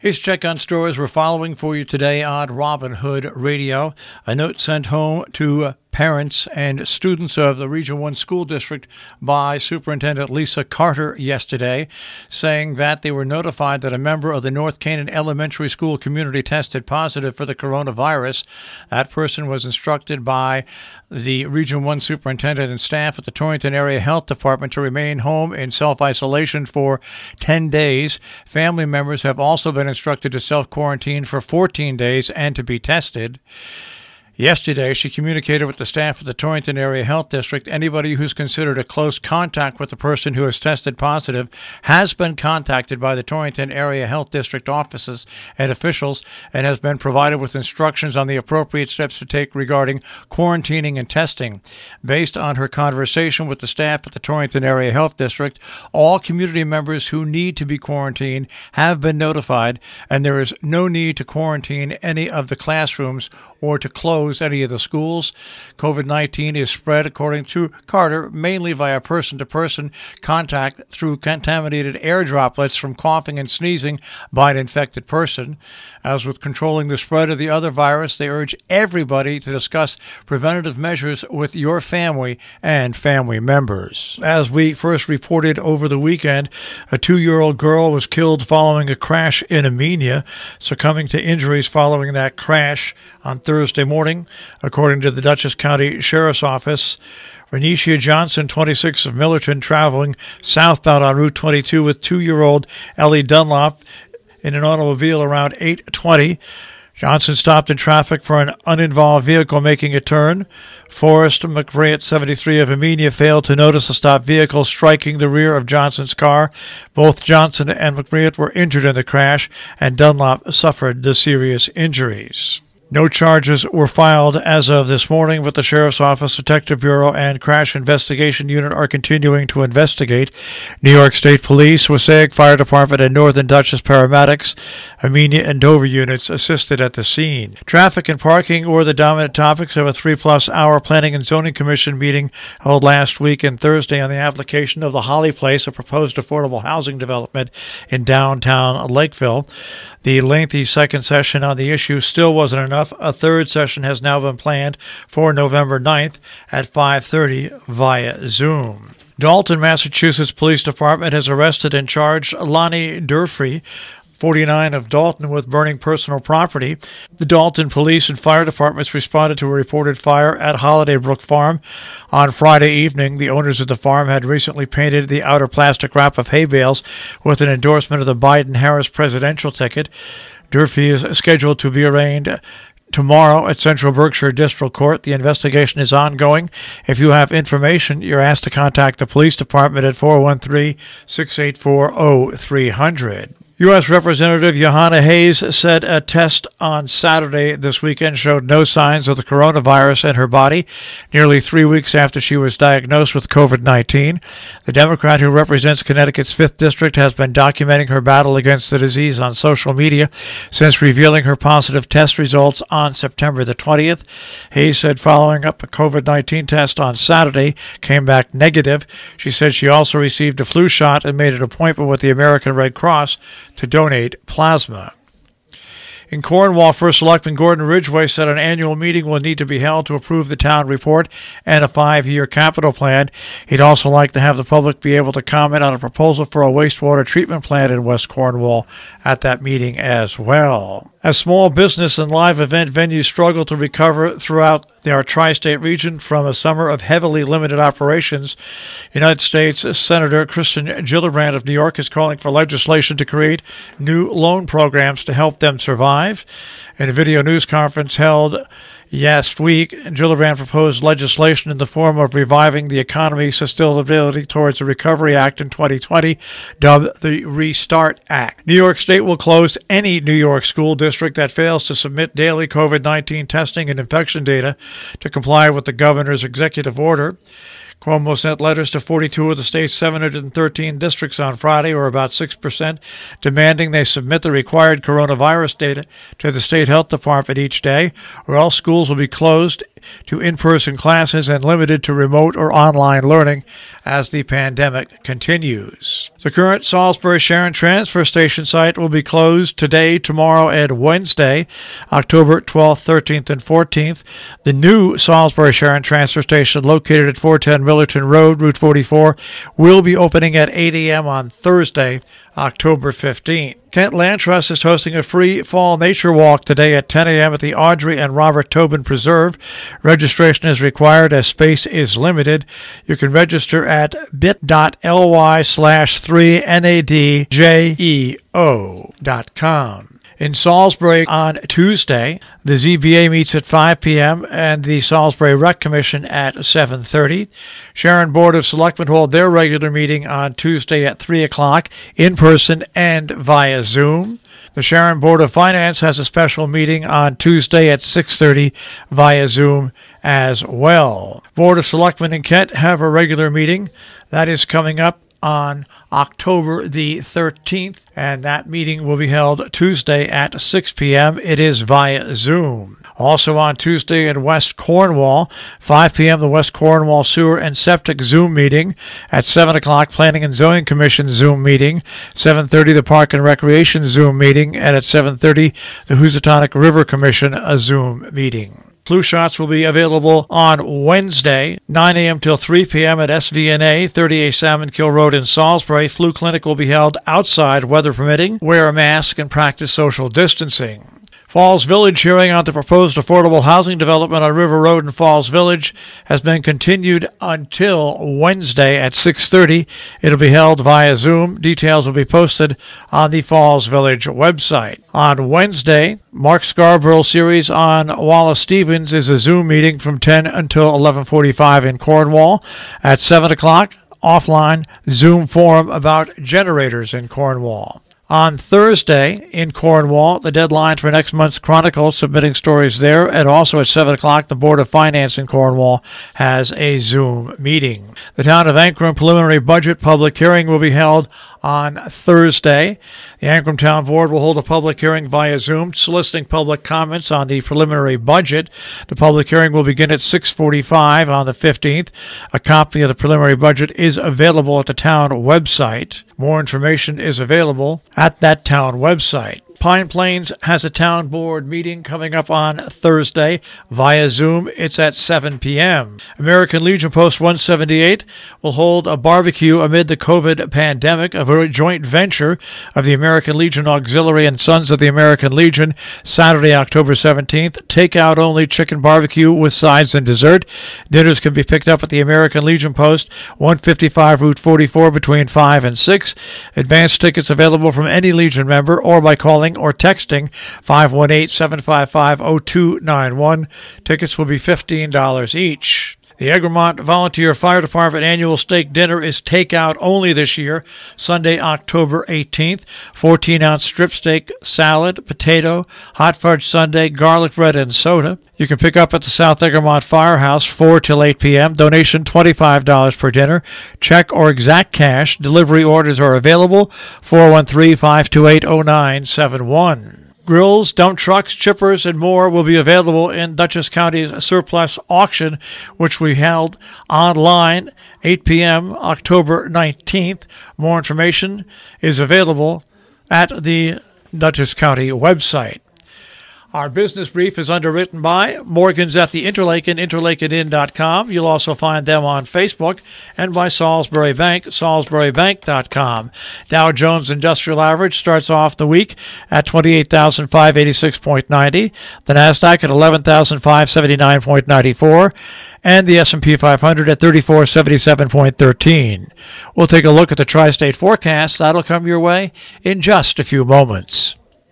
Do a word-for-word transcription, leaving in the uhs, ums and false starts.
Here's Check on Stores we're following for you today on Robin Hood Radio. A note sent home to parents and students of the Region one School District by Superintendent Lisa Carter yesterday, saying that they were notified that a member of the North Canaan Elementary School community tested positive for the coronavirus. That person was instructed by the Region one Superintendent and staff at the Torrington Area Health Department to remain home in self-isolation for ten days. Family members have also been instructed to self-quarantine for fourteen days and to be tested. Yesterday, she communicated with the staff of the Torrington Area Health District. Anybody who's considered a close contact with the person who has tested positive has been contacted by the Torrington Area Health District offices and officials and has been provided with instructions on the appropriate steps to take regarding quarantining and testing. Based on her conversation with the staff at the Torrington Area Health District, all community members who need to be quarantined have been notified, and there is no need to quarantine any of the classrooms or to close any of the schools. COVID nineteen is spread, according to Carter, mainly via person-to-person contact through contaminated air droplets from coughing and sneezing by an infected person. As with controlling the spread of the other virus, they urge everybody to discuss preventative measures with your family and family members. As we first reported over the weekend, a two-year-old girl was killed following a crash in Amenia, succumbing to injuries following that crash on Thursday morning, according to the Dutchess County Sheriff's Office. Renisha Johnson, twenty-six, of Millerton, traveling southbound on Route twenty-two with two-year-old Ellie Dunlop in an automobile around eight twenty. Johnson stopped in traffic for an uninvolved vehicle making a turn. Forrest McBride, seventy-three, of Amenia, failed to notice a stopped vehicle striking the rear of Johnson's car. Both Johnson and McBride were injured in the crash, and Dunlop suffered the serious injuries. No charges were filed as of this morning, but the Sheriff's Office, Detective Bureau, and Crash Investigation Unit are continuing to investigate. New York State Police, Wasaig Fire Department, and Northern Dutchess paramedics, Amenia and Dover units assisted at the scene. Traffic and parking were the dominant topics of a three-plus hour Planning and Zoning Commission meeting held last week and Thursday on the application of the Holly Place, a proposed affordable housing development in downtown Lakeville. The lengthy second session on the issue still wasn't enough. A third session has now been planned for November ninth at five thirty via Zoom. Dalton, Massachusetts Police Department has arrested and charged Lonnie Durfee, forty-nine, of Dalton, with burning personal property. The Dalton Police and Fire Departments responded to a reported fire at Holiday Brook Farm on Friday evening. The owners of the farm had recently painted the outer plastic wrap of hay bales with an endorsement of the Biden-Harris presidential ticket. Durfee is scheduled to be arraigned tomorrow at Central Berkshire District Court. The investigation is ongoing. If you have information, you're asked to contact the police department at four one three, six eight four, zero three hundred. U S. Representative Johanna Hayes said a test on Saturday this weekend showed no signs of the coronavirus in her body, nearly three weeks after she was diagnosed with COVID nineteen. The Democrat who represents Connecticut's fifth District has been documenting her battle against the disease on social media since revealing her positive test results on September the twentieth. Hayes said following up a COVID nineteen test on Saturday came back negative. She said she also received a flu shot and made an appointment with the American Red Cross to donate plasma. In Cornwall, First Selectman Gordon Ridgway said an annual meeting will need to be held to approve the town report and a five-year capital plan. He'd also like to have the public be able to comment on a proposal for a wastewater treatment plant in West Cornwall at that meeting as well. As small business and live event venues struggle to recover throughout our tri-state region from a summer of heavily limited operations, United States Senator Kirsten Gillibrand of New York is calling for legislation to create new loan programs to help them survive. In a video news conference held last week, Gillibrand proposed legislation in the form of reviving the economy's sustainability towards the Recovery Act in twenty twenty, dubbed the Restart Act. New York State will close any New York school district that fails to submit daily COVID nineteen testing and infection data to comply with the governor's executive order. Cuomo sent letters to forty-two of the state's seven hundred thirteen districts on Friday, or about six percent, demanding they submit the required coronavirus data to the state health department each day, or else schools will be closed to in-person classes and limited to remote or online learning as the pandemic continues. The current Salisbury Sharon transfer station site will be closed today, tomorrow, and Wednesday, October twelfth, thirteenth, and fourteenth. The new Salisbury Sharon transfer station, located at four ten Millerton Road, Route forty-four, will be opening at eight a.m. on Thursday, October fifteenth. Kent Land Trust is hosting a free fall nature walk today at ten a.m. at the Audrey and Robert Tobin Preserve. Registration is required as space is limited. You can register at bit.ly slash 3nadjeo dot com. In Salisbury on Tuesday, the Z B A meets at five p.m. and the Salisbury Rec Commission at seven thirty. Sharon Board of Selectmen hold their regular meeting on Tuesday at three o'clock, in person and via Zoom. The Sharon Board of Finance has a special meeting on Tuesday at six thirty via Zoom as well. Board of Selectmen in Kent have a regular meeting that is coming up on October the thirteenth, and that meeting will be held Tuesday at six p.m. It is via Zoom. Also on Tuesday in West Cornwall, five p.m. the West Cornwall Sewer and Septic Zoom meeting. At seven o'clock, Planning and Zoning Commission Zoom meeting. seven thirty, the Park and Recreation Zoom meeting. And at seven thirty, the Housatonic River Commission a Zoom meeting. Flu shots will be available on Wednesday, nine a.m. till three p.m. at S V N A, thirty A Salmon Kill Road in Salisbury. Flu clinic will be held outside, weather permitting. Wear a mask and practice social distancing. Falls Village hearing on the proposed affordable housing development on River Road in Falls Village has been continued until Wednesday at six thirty. It'll be held via Zoom. Details will be posted on the Falls Village website. On Wednesday, Mark Scarborough series on Wallace Stevens is a Zoom meeting from ten until eleven forty-five in Cornwall. At seven o'clock, offline Zoom forum about generators in Cornwall. On Thursday in Cornwall, the deadline for next month's Chronicle, submitting stories there, and also at seven o'clock, the Board of Finance in Cornwall has a Zoom meeting. The Town of Ancrum preliminary budget public hearing will be held on Thursday. The Ancrum Town Board will hold a public hearing via Zoom, soliciting public comments on the preliminary budget. The public hearing will begin at six forty-five on the fifteenth. A copy of the preliminary budget is available at the town website. More information is available at that town website. Pine Plains has a town board meeting coming up on Thursday via Zoom. It's at seven p.m. American Legion Post one seventy-eight will hold a barbecue amid the COVID pandemic, a joint venture of the American Legion Auxiliary and Sons of the American Legion, Saturday, October seventeenth. Takeout only chicken barbecue with sides and dessert. Dinners can be picked up at the American Legion Post, one fifty-five Route forty-four, between five and six. Advance tickets available from any Legion member or by calling or texting five one eight, seven five five, zero two nine one. Tickets will be fifteen dollars each. The Egremont Volunteer Fire Department annual steak dinner is takeout only this year, Sunday, October eighteenth. fourteen-ounce strip steak, salad, potato, hot fudge sundae, garlic bread, and soda. You can pick up at the South Egremont Firehouse, four till eight p.m. Donation twenty-five dollars per dinner. Check or exact cash. Delivery orders are available, four one three, five two eight, zero nine seven one. Grills, dump trucks, chippers, and more will be available in Dutchess County's surplus auction, which we held online, eight p.m., October nineteenth. More information is available at the Dutchess County website. Our business brief is underwritten by Morgan's at the Interlaken, interlaken inn dot com. You'll also find them on Facebook, and by Salisbury Bank, salisbury bank dot com. Dow Jones Industrial Average starts off the week at twenty-eight thousand five hundred eighty-six point nine zero, the NASDAQ at eleven thousand five hundred seventy-nine point nine four, and the S and P five hundred at thirty-four thousand seventy-seven point one three. We'll take a look at the tri-state forecast. That'll come your way in just a few moments.